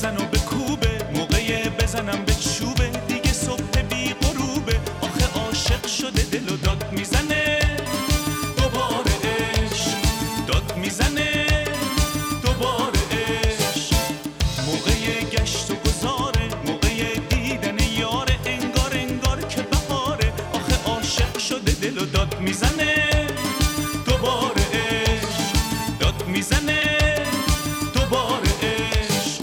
بزن و بکوبه، موقع بزنم به چوبه، دیگه صبح بی غروبه. آخه عاشق شده دل و داد میزنه، دوباره عشق داد میزنه، دوباره عشق. موقع گشت و گذاره، موقع دیدن یاره، انگار انگار که بهاره. آخه عاشق شده دل و داد میزنه، دوباره عشق داد میزنه، دوباره عشق.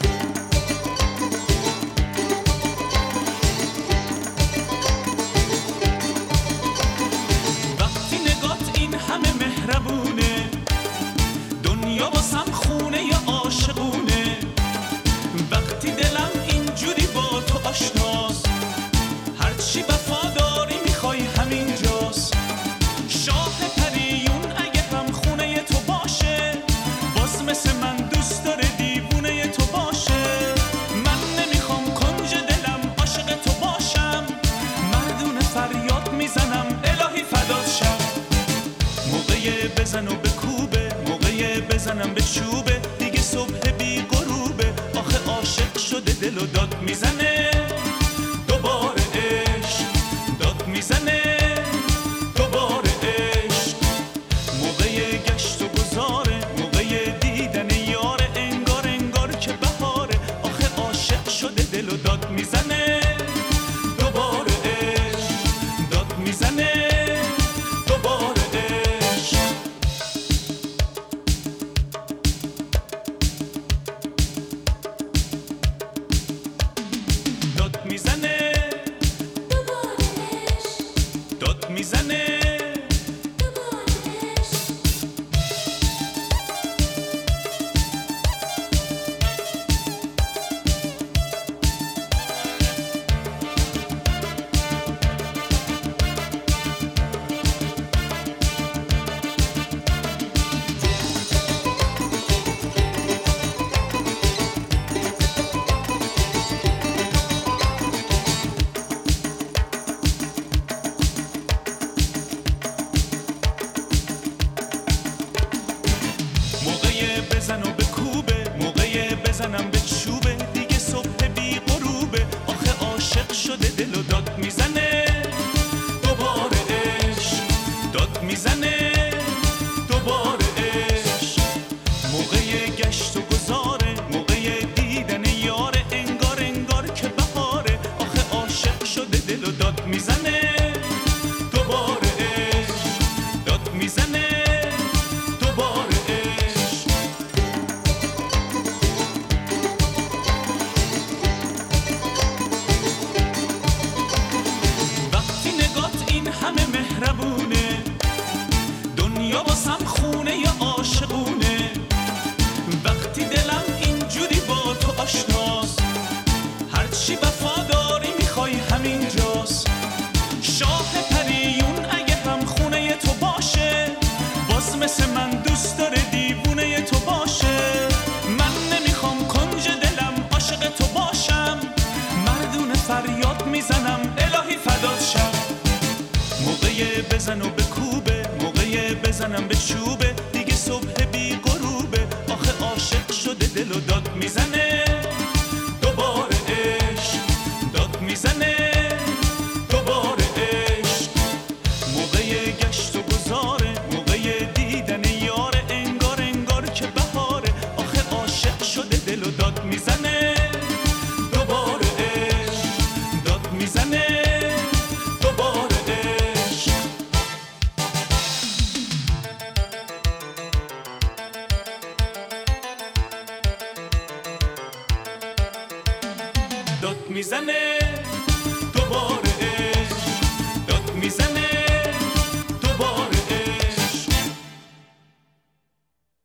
وقتی نگات این همه مهربونه، دنیا واسم خونه ی عاشقونه. وقتی دلم اینجوری با تو آشناست، هرچی وفاداری میخوای همینجاست. شاه پریون اگه هم خونه ی تو باشه، باز مثل من دوست داره دیوونه ی تو باشه. من نمیخوام کنج دلم عاشق تو باشم، مردونه فریاد میزنم الهی فدات شم. موقع بزن و بکوبه، موقع بزنم به چوبه، دیگه صبح بی غروبه. آخه عاشق شده دل و داد میزنه، دوباره عشق داد میزنه، دوباره عشق. موقع گشت و گذاره، موقع دیدن یاره، انگار انگار که بهاره. آخه عاشق شده دل و داد میزنه، دوباره عشق داد میزنه، دوباره عشق. داد میزنه، داد میزنه، بزن و بکوبه، موقع بزنم به چوبه، دیگه صبح بی غروبه. آخه عاشق شده دل و داد میزنه، دوباره عشق داد میزنه، دوباره عشق. موقع گشت و گذاره، موقع دیدن یاره، انگار انگار که بهاره. آخه عاشق شده دل و داد میزنه، دوباره عشق داد میزنه، دوباره عشق. وقتی نگات این همه مهربونه، دنیا واسم خونه ی عاشقونه. وقتی دلم اینجوری با تو آشناست، هرچی وفاداری میخوای همینجاست. شاه پریون اگه هم خونه ی تو باشه، باز مثل من دوست داره دیوونه ی تو باشه. من نمیخوام کنج دلم عاشق تو باشم، مردونه فریاد میزنم الهی فدات شم. موقع بزن و بکوبه، موقع بزنم به چوبه، دیگه صبح بی غروبه. آخه عاشق شده دل و داد میزنه، دوباره عشق داد میزنه، دوباره عشق. موقع گشت و گذاره، موقع دیدن یاره، انگار انگار که بهاره. آخه عاشق شده دل و داد میزنه، دوباره عشق داد میزنه، دوباره عشق. داد میزنه،